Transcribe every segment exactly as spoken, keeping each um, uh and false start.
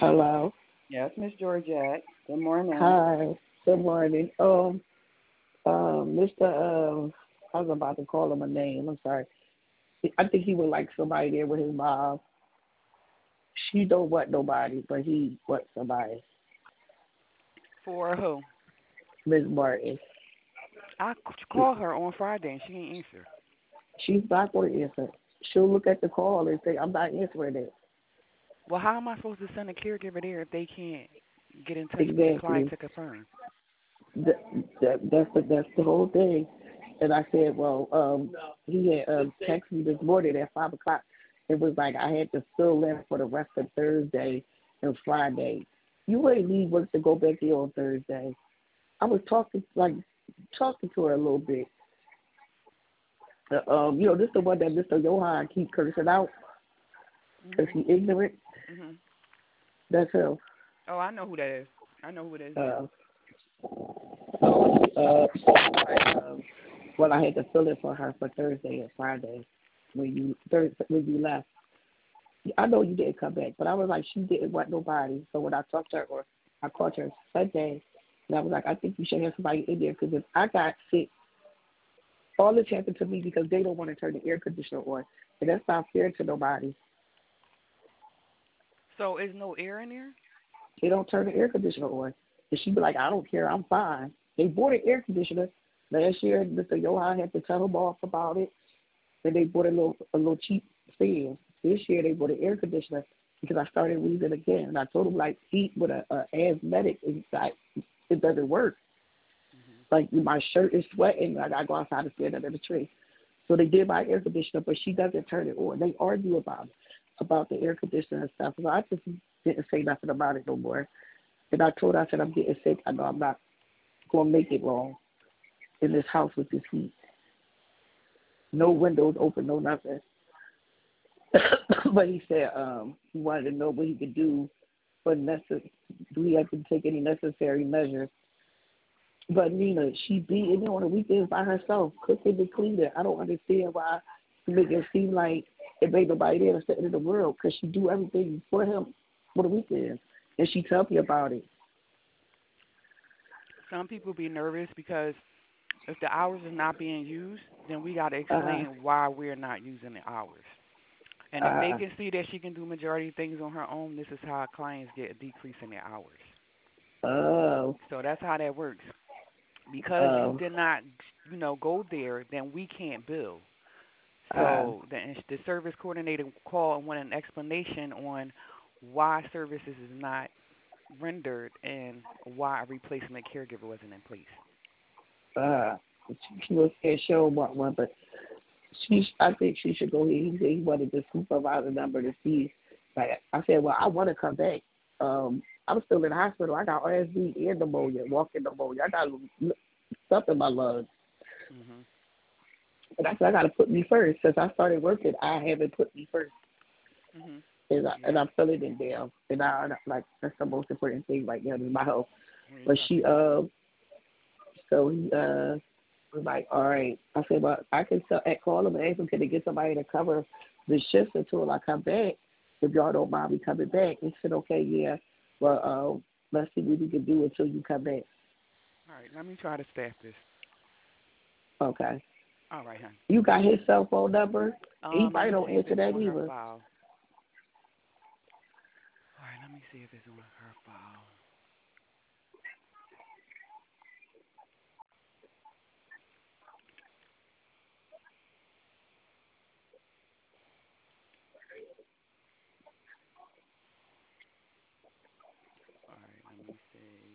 Hello. Yes, Miss Georgette. Good morning. Hi. Good morning. Um, um, mister Um, I was about to call him a name. I'm sorry. I think he would like somebody there with his mom. She don't want nobody, but he wants somebody. For who? Miss Martin. I c- called her on Friday and she ain't answer. She's not going to answer. She'll look at the call and say, "I'm not answering it." Well, how am I supposed to send a caregiver there if they can't get in touch with the client Exactly. to confirm? That, that, that's the that's the whole thing. And I said, well, um, he had um, texted me this morning at five o'clock. It was like I had to fill in for the rest of Thursday and Friday. You ain't leave work to go back there on Thursday. I was talking like talking to her a little bit. Uh, um, you know, this the one that mister Johan keep cursing out because Mhm. he ignorant. Mhm. That's him. Oh, I know who that is. I know who it is now. Uh, uh, I, um, well, I had to fill it for her for Thursday and Friday when you Thursday when you left. I know you didn't come back, but I was like, she didn't want nobody. So when I talked to her, or I called her Sunday, and I was like, I think you should have somebody in there because if I got sick, all this happened to me because they don't want to turn the air conditioner on, and that's not fair to nobody. So is no air in there? They don't turn the air conditioner on, and she be like, I don't care, I'm fine. They bought an air conditioner last year. mister Johan had to tell him off about it. Then they bought a little a little cheap fan. This year they bought an air conditioner because I started wheezing again. And I told them like heat with a, a asthmatic, it's like it doesn't work. Mhm. Like my shirt is sweating. I gotta go outside and stand under the tree. So they did my air conditioner, but she doesn't turn it on. They argue about it, about the air conditioner and stuff. So I just didn't say nothing about it no more. And I told her, I said I'm getting sick. I know I'm not gonna make it long in this house with this heat. No windows open, no nothing. But he said um, he wanted to know what he could do for necess- do he have to take any necessary measures. But Nina, she be in there on the weekends by herself, cooking and cleaning. I don't understand why you make it seem like it ain't nobody there to in the world because she do everything for him for the weekends. And she tell me about it. Some people be nervous because if the hours is not being used, then we got to Uh, explain why we're not using the hours. And if they uh, can see that she can do majority of things on her own, this is how clients get a decrease in their hours. oh, So that's how that works. Because you oh, did not, you know, go there, then we can't bill. uh, So the the service coordinator called and wanted an explanation on why services is not rendered and why a replacement caregiver wasn't in place. uh. She, she was scared she don't want one, but she, I think she should go here. He said he wanted the supervisor number to see. Like I said, well, I want to come back. Um, I'm still in the hospital. I got R S V and pneumonia, walking pneumonia. I got stuff in my lungs. Mhm. And I said I got to put me first. Since I started working, I haven't put me first, Mhm. and, I, and Yeah. I'm feeling it down. And I like that's the most important thing right now is my health. We But got she, to. uh, so he, uh, was like, all right. I said, well, I can tell, call him and ask him, can they get somebody to cover the shifts until I come back? If y'all don't mind me coming back. He said, okay, yeah. Well, uh, let's see what we can do until you come back. All right. Let me try to staff this. Okay. All right, hon. You got his cell phone number? He Um, let probably me don't see if answer it's that on her either. file. All right. Let me see if it's on her file. All right. Let me see.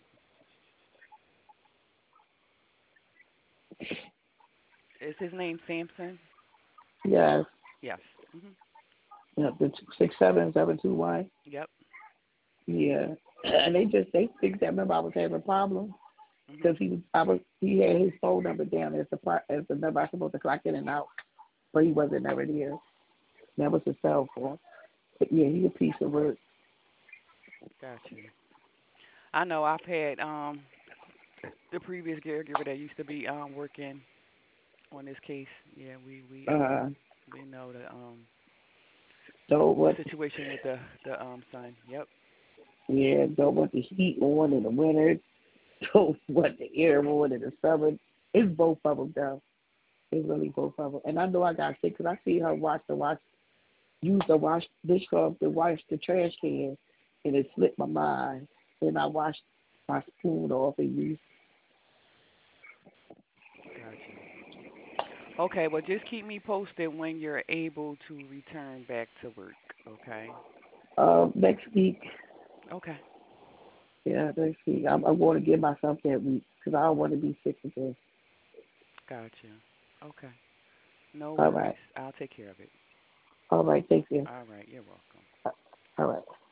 Is his name Samson? Yes. Yes. Mhm. Yeah, the six seven seven two one. Yep. Yeah. And they just they fixed that. Remember, I was having problems because Mhm. he was I was he had his phone number down as the part as the number I was supposed to clock in and out, but he wasn't never there. That was his cell phone. But yeah, he a piece of work. Gotcha. I know I've had um the previous caregiver that used to be um working on this case. Yeah, we we um Uh, we know the um so the what? situation with the the um son. Yep. Yeah, don't want the heat on in the winter. Don't want the air on in the summer. It's both of them, though. It's really both of them. And I know I got sick because I see her wash the wash, use the wash dishcloth to wash the trash can, and it slipped my mind. And I washed my spoon off and used. Gotcha. Okay, well, just keep me posted when you're able to return back to work. Okay. Um, next week, Okay. yeah, next week, I'm, I'm going to give myself that week because I don't want to be sick again. Gotcha. Okay. No All worries. right. I'll take care of it. All right. Thank you. All right. You're welcome. All right.